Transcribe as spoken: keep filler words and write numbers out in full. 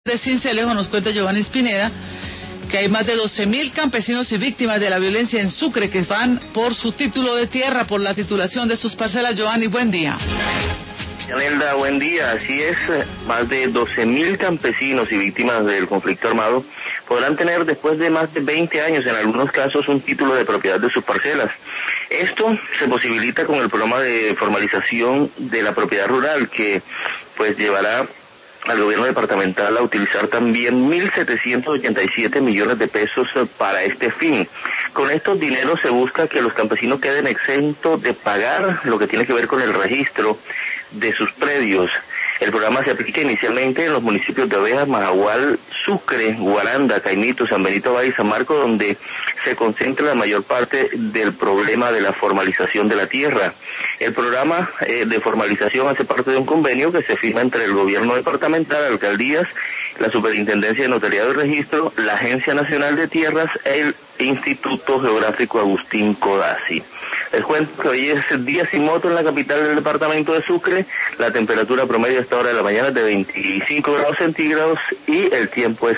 De Sincelejo nos cuenta Giovanni Espineda que hay más de doce mil campesinos y víctimas de la violencia en Sucre que van por su título de tierra, por la titulación de sus parcelas. Giovanni, buen día. Yanelda, buen día. Así es, más de doce mil campesinos y víctimas del conflicto armado podrán tener después de más de veinte años, en algunos casos, un título de propiedad de sus parcelas. Esto se posibilita con el programa de formalización de la propiedad rural, que pues llevará al gobierno departamental a utilizar también mil setecientos ochenta y siete millones de pesos para este fin. Con estos dineros se busca que los campesinos queden exentos de pagar lo que tiene que ver con el registro de sus predios. El programa se aplica inicialmente en los municipios de Ovejas, Majagual, Sucre, Guaranda, Caimito, San Benito Valle y San Marcos, donde se concentra la mayor parte del problema de la formalización de la tierra. El programa eh, de formalización hace parte de un convenio que se firma entre el gobierno departamental, alcaldías, la Superintendencia de Notariado y Registro, la Agencia Nacional de Tierras e el Instituto Geográfico Agustín Codazzi. Les cuento que hoy es día sin moto en la capital del departamento de Sucre. La temperatura promedio a esta hora de la mañana es de veinticinco grados centígrados y el tiempo es